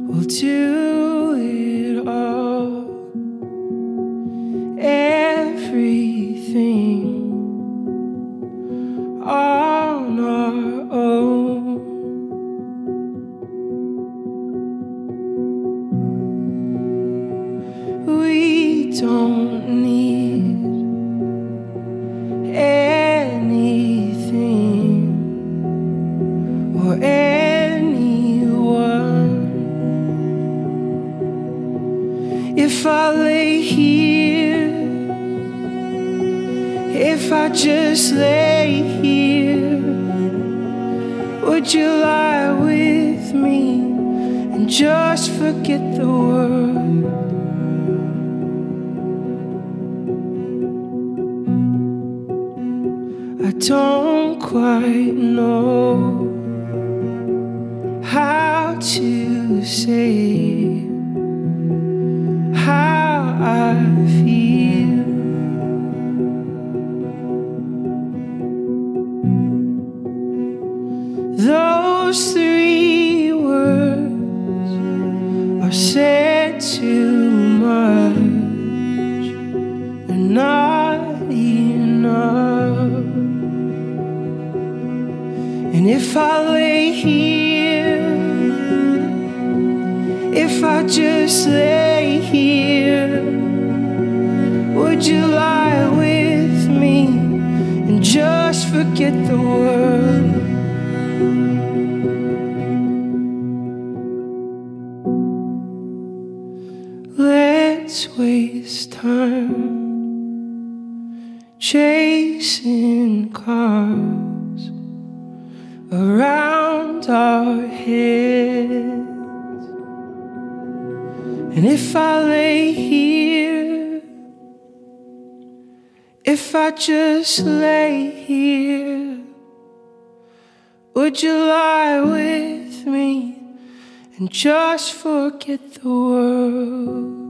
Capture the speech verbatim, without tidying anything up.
We'll do it all, everything on our own. We don't need anything or anyone. If I lay here, if I just lay here, would you lie with me and just forget the world? I don't quite know how to say how I feel. Those three words are said too much and not enough. And if I lay here, if I just lay here, would you lie with me and just forget the world? Let's waste time chasing cars around our heads. And if I lay here, if I just lay here, would you lie with me and just forget the world?